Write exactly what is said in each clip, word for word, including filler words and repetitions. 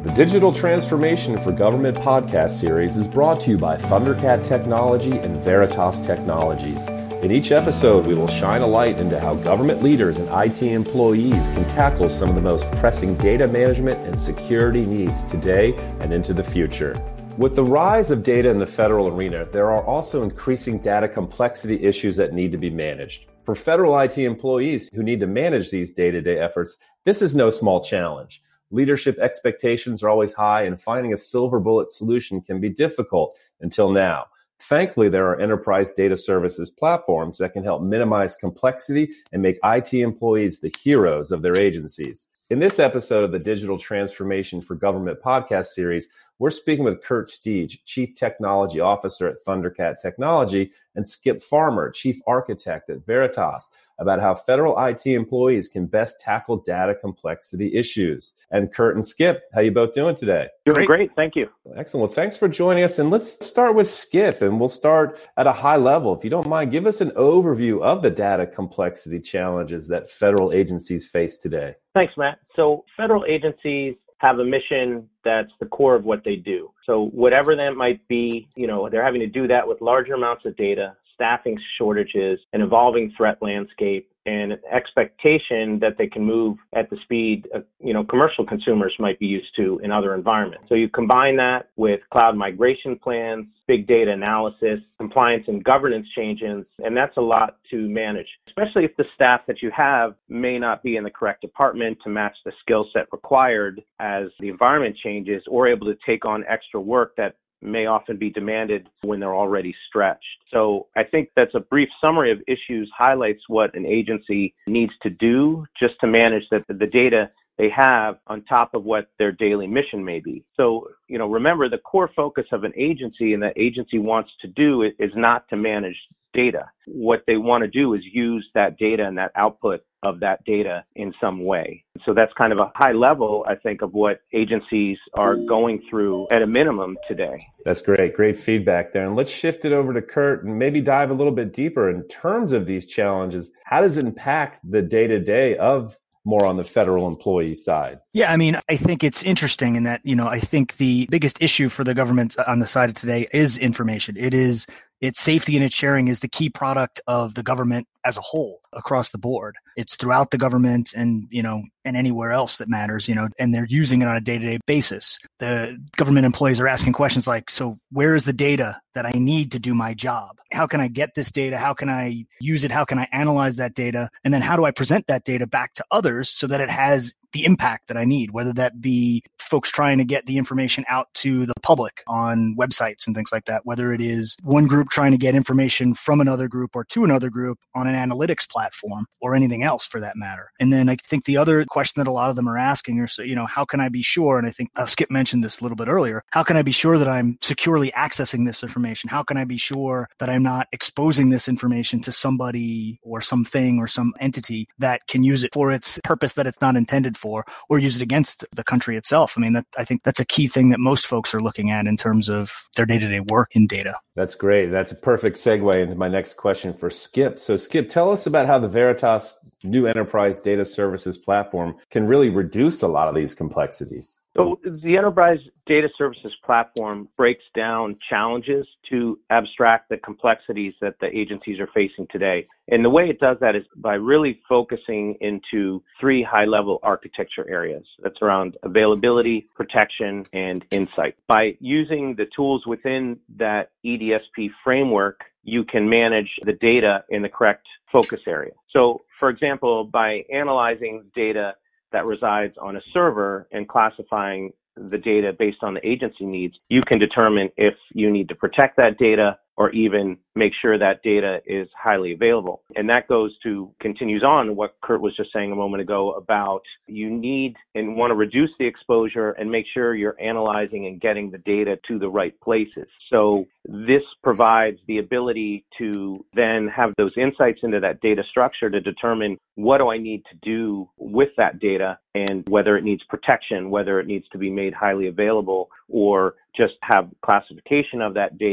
The Digital Transformation for Government podcast series is brought to you by Thundercat Technology and Veritas Technologies. In each episode, we will shine a light into how government leaders and I T employees can tackle some of the most pressing data management and security needs today and into the future. With the rise of data in the federal arena, there are also increasing data complexity issues that need to be managed. For federal I T employees who need to manage these day-to-day efforts, this is no small challenge. Leadership expectations are always high, and finding a silver bullet solution can be difficult until now. Thankfully, there are enterprise data services platforms that can help minimize complexity and make I T employees the heroes of their agencies. In this episode of the Digital Transformation for Government podcast series, we're speaking with Kurt Steege, Chief Technology Officer at Thundercat Technology, and Skip Farmer, Chief Architect at Veritas, about how federal I T employees can best tackle data complexity issues. And Kurt and Skip, how you both doing today? Doing great. Thank you. Excellent. Well, thanks for joining us. And let's start with Skip, and we'll start at a high level. If you don't mind, give us an overview of the data complexity challenges that federal agencies face today. Thanks, Matt. So federal agencies have a mission that's the core of what they do. So whatever that might be, you know, they're having to do that with larger amounts of data, staffing shortages, an evolving threat landscape, and an expectation that they can move at the speed, uh, you know, commercial consumers might be used to in other environments. So you combine that with cloud migration plans, big data analysis, compliance and governance changes, and that's a lot to manage, especially if the staff that you have may not be in the correct department to match the skill set required as the environment changes, or able to take on extra work that may often be demanded when they're already stretched. So I think that's a brief summary of issues, highlights what an agency needs to do just to manage the, the data they have on top of what their daily mission may be. So, you know, remember the core focus of an agency and that agency wants to do is not to manage data. What they want to do is use that data and that output of that data in some way. So that's kind of a high level, I think, of what agencies are going through at a minimum today. That's great. Great feedback there. And let's shift it over to Kurt and maybe dive a little bit deeper in terms of these challenges. How does it impact the day-to-day of more on the federal employee side? Yeah, I mean, I think it's interesting in that, you know, I think the biggest issue for the government on the side of today is information. It is its safety and its sharing is the key product of the government as a whole across the board. It's throughout the government and, you know, and anywhere else that matters, you know, and they're using it on a day-to-day basis. The government employees are asking questions like, so where is the data that I need to do my job? How can I get this data? How can I use it? How can I analyze that data? And then how do I present that data back to others so that it has the impact that I need, whether that be folks trying to get the information out to the public on websites and things like that, whether it is one group trying to get information from another group or to another group on an analytics platform or anything else for that matter. And then I think the other question that a lot of them are asking are, so, you know, how can I be sure? And I think uh, Skip mentioned this a little bit earlier. How can I be sure that I'm securely accessing this information? How can I be sure that I'm not exposing this information to somebody or something or some entity that can use it for its purpose that it's not intended for, or use it against the country itself? I mean, that, I think that's a key thing that most folks are looking at in terms of their day-to-day work in data. That's great. That's a perfect segue into my next question for Skip. So Skip, tell us about how the Veritas new enterprise data services platform can really reduce a lot of these complexities. So the Enterprise Data Services Platform breaks down challenges to abstract the complexities that the agencies are facing today. And the way it does that is by really focusing into three high-level architecture areas. That's around availability, protection, and insight. By using the tools within that E D S P framework, you can manage the data in the correct focus area. So, for example, by analyzing data that resides on a server and classifying the data based on the agency needs, you can determine if you need to protect that data or even make sure that data is highly available. And that goes to, continues on what Kurt was just saying a moment ago about you need and want to reduce the exposure and make sure you're analyzing and getting the data to the right places. So this provides the ability to then have those insights into that data structure to determine what do I need to do with that data and whether it needs protection, whether it needs to be made highly available, or just have classification of that data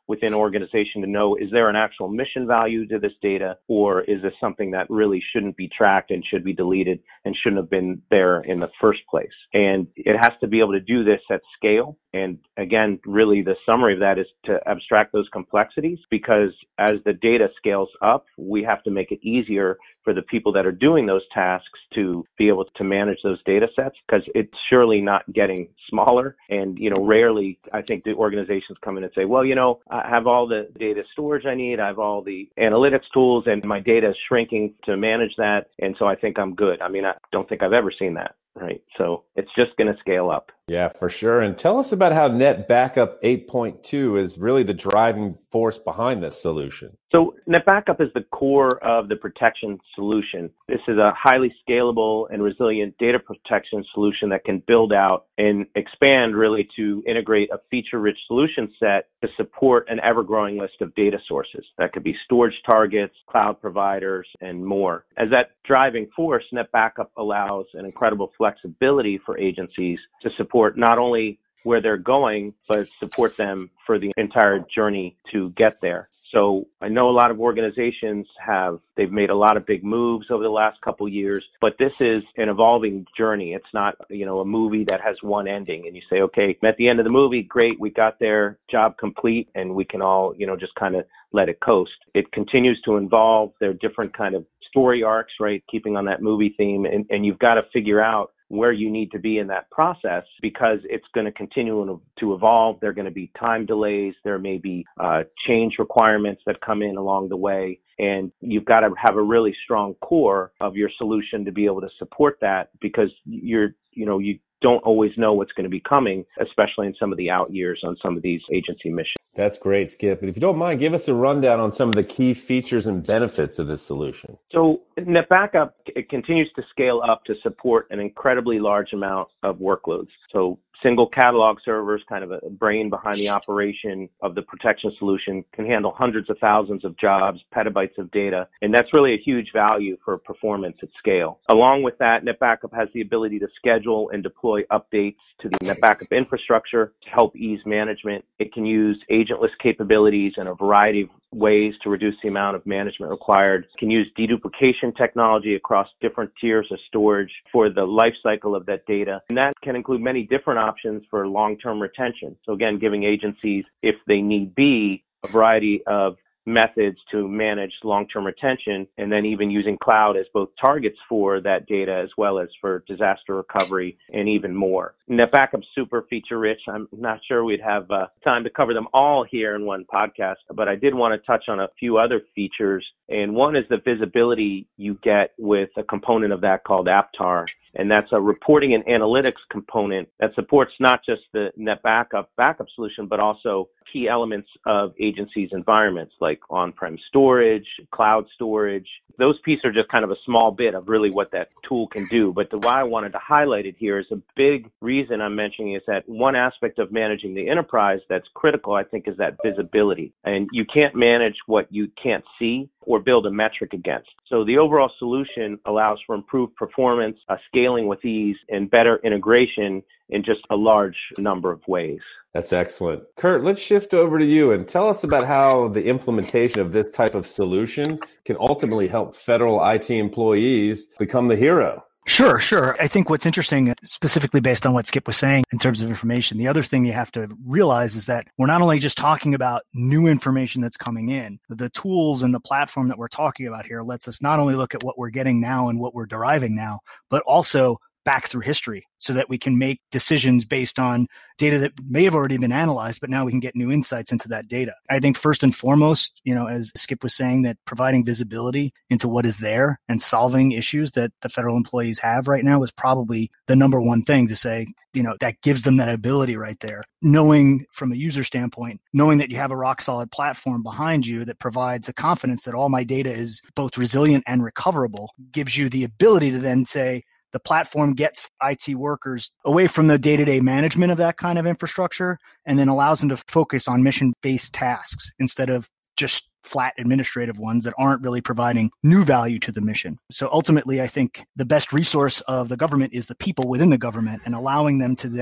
within an organization to know, is there an actual mission value to this data, or is this something that really shouldn't be tracked and should be deleted and shouldn't have been there in the first place? And it has to be able to do this at scale. And again, really the summary of that is to abstract those complexities, because as the data scales up, we have to make it easier for the people that are doing those tasks to be able to manage those data sets, because it's surely not getting smaller. And, you know, rarely, I think the organizations come in and say, well, you know, I have all the data storage I need, I have all the analytics tools, and my data is shrinking to manage that. And so I think I'm good. I mean, I don't think I've ever seen that. Right. So it's just going to scale up. Yeah, for sure. And tell us about how Net Backup eight point two is really the driving force behind this solution. So Net Backup is the core of the protection solution. This is a highly scalable and resilient data protection solution that can build out and expand really to integrate a feature-rich solution set to support an ever-growing list of data sources. That could be storage targets, cloud providers, and more. As that driving force, Net Backup allows an incredible flexibility for agencies to support not only where they're going, but support them for the entire journey to get there. So I know a lot of organizations have, they've made a lot of big moves over the last couple of years, but this is an evolving journey. It's not, you know, a movie that has one ending and you say, okay, at the end of the movie, great, we got there, job complete, and we can all, you know, just kind of let it coast. It continues to evolve. There are different kind of story arcs, right? Keeping on that movie theme. And, and you've got to figure out where you need to be in that process, because it's going to continue to evolve. There are going to be time delays. There may be uh, change requirements that come in along the way. And you've got to have a really strong core of your solution to be able to support that, because you're, you know, you don't always know what's going to be coming, especially in some of the out years on some of these agency missions. That's great, Skip. But if you don't mind, give us a rundown on some of the key features and benefits of this solution. So Net Backup, it continues to scale up to support an incredibly large amount of workloads. So single catalog servers, kind of a brain behind the operation of the protection solution, can handle hundreds of thousands of jobs, petabytes of data, and that's really a huge value for performance at scale. Along with that, Net Backup has the ability to schedule and deploy updates to the Net Backup infrastructure to help ease management. It can use agentless capabilities in a variety of ways to reduce the amount of management required. It can use deduplication technology across different tiers of storage for the life cycle of that data. And that can include many different options for long-term retention. So again, giving agencies, if they need be, a variety of methods to manage long-term retention, and then even using cloud as both targets for that data as well as for disaster recovery and even more. Net Backup's super feature rich. I'm not sure we'd have uh, time to cover them all here in one podcast, but I did want to touch on a few other features. And one is the visibility you get with a component of that called Aptar. And that's a reporting and analytics component that supports not just the Net Backup backup solution, but also key elements of agencies' environments like on-prem storage, cloud storage. Those pieces are just kind of a small bit of really what that tool can do. But the why I wanted to highlight it here is a big reason I'm mentioning is that one aspect of managing the enterprise that's critical, I think, is that visibility. And you can't manage what you can't see or build a metric against. So the overall solution allows for improved performance, uh, scaling with ease, and better integration in just a large number of ways. That's excellent. Kurt, let's shift over to you and tell us about how the implementation of this type of solution can ultimately help federal I T employees become the hero. Sure, sure. I think what's interesting, specifically based on what Skip was saying in terms of information, the other thing you have to realize is that we're not only just talking about new information that's coming in, the tools and the platform that we're talking about here lets us not only look at what we're getting now and what we're deriving now, but also back through history so that we can make decisions based on data that may have already been analyzed, but now we can get new insights into that data. I think first and foremost, you know, as Skip was saying, that providing visibility into what is there and solving issues that the federal employees have right now is probably the number one thing to say, you know, that gives them that ability right there. Knowing from a user standpoint, knowing that you have a rock solid platform behind you that provides the confidence that all my data is both resilient and recoverable gives you the ability to then say, the platform gets I T workers away from the day-to-day management of that kind of infrastructure and then allows them to focus on mission-based tasks instead of just flat administrative ones that aren't really providing new value to the mission. So ultimately, I think the best resource of the government is the people within the government and allowing them to then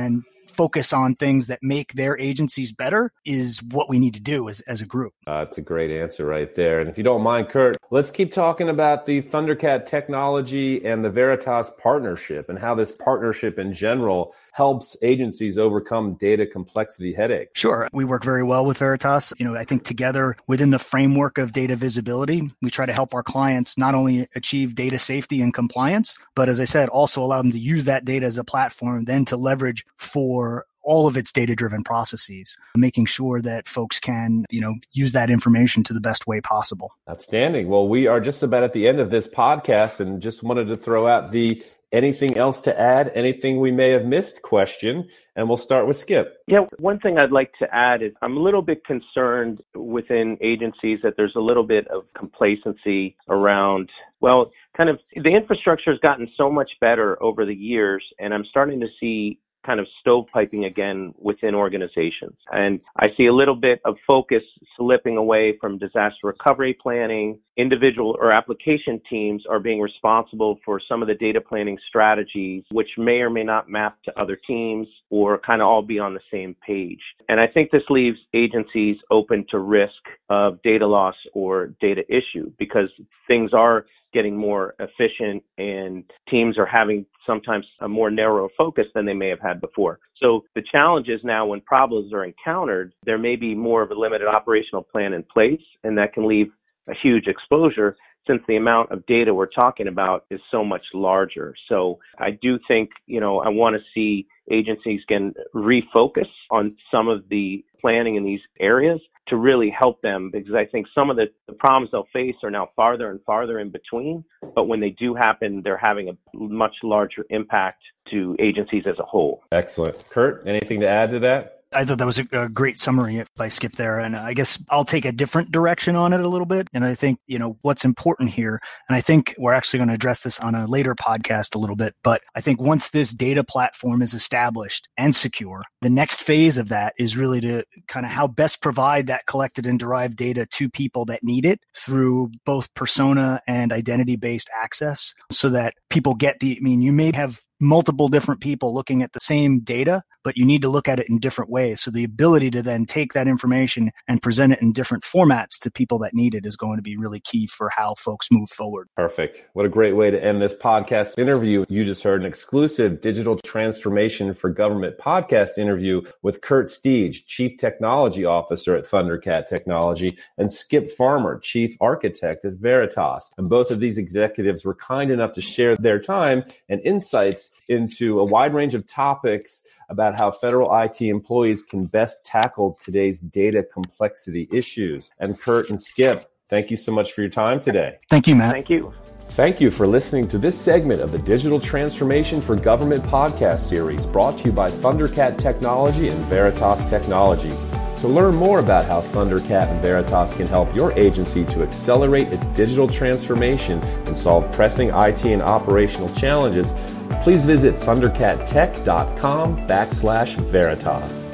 focus on things that make their agencies better is what we need to do as, as a group. Uh, that's a great answer right there. And if you don't mind, Kurt, let's keep talking about the Thundercat technology and the Veritas partnership and how this partnership in general helps agencies overcome data complexity headaches. Sure. We work very well with Veritas. You know, I think together within the framework of data visibility, we try to help our clients not only achieve data safety and compliance, but as I said, also allow them to use that data as a platform then to leverage for all of its data-driven processes, making sure that folks can, you know, use that information to the best way possible. Outstanding. Well, we are just about at the end of this podcast and just wanted to throw out the anything else to add, anything we may have missed question, and we'll start with Skip. Yeah, one thing I'd like to add is I'm a little bit concerned within agencies that there's a little bit of complacency around, well, kind of the infrastructure has gotten so much better over the years, and I'm starting to see kind of stovepiping again within organizations. And I see a little bit of focus slipping away from disaster recovery planning. Individual or application teams are being responsible for some of the data planning strategies, which may or may not map to other teams or kind of all be on the same page. And I think this leaves agencies open to risk of data loss or data issue because things are getting more efficient and teams are having sometimes a more narrow focus than they may have had before. So the challenge is now when problems are encountered, there may be more of a limited operational plan in place, and that can leave a huge exposure since the amount of data we're talking about is so much larger. So I do think, you know, I want to see agencies can refocus on some of the planning in these areas to really help them, because I think some of the, the problems they'll face are now farther and farther in between. But when they do happen, they're having a much larger impact to agencies as a whole. Excellent. Kurt, anything to add to that? I thought that was a, a great summary by Skip there. And I guess I'll take a different direction on it a little bit. And I think, you know, what's important here, and I think we're actually going to address this on a later podcast a little bit, but I think once this data platform is established and secure, the next phase of that is really to kind of how best provide that collected and derived data to people that need it through both persona and identity-based access so that people get the, I mean, you may have multiple different people looking at the same data, but you need to look at it in different ways. So the ability to then take that information and present it in different formats to people that need it is going to be really key for how folks move forward. Perfect. What a great way to end this podcast interview. You just heard an exclusive Digital Transformation for Government podcast interview with Kurt Steege, Chief Technology Officer at Thundercat Technology, and Skip Farmer, Chief Architect at Veritas. And both of these executives were kind enough to share their time and insights into a wide range of topics about how federal I T employees can best tackle today's data complexity issues. And Kurt and Skip, thank you so much for your time today. Thank you, Matt. Thank you. Thank you for listening to this segment of the Digital Transformation for Government podcast series brought to you by Thundercat Technology and Veritas Technologies. To learn more about how Thundercat and Veritas can help your agency to accelerate its digital transformation and solve pressing I T and operational challenges, please visit thundercattech.com backslash Veritas.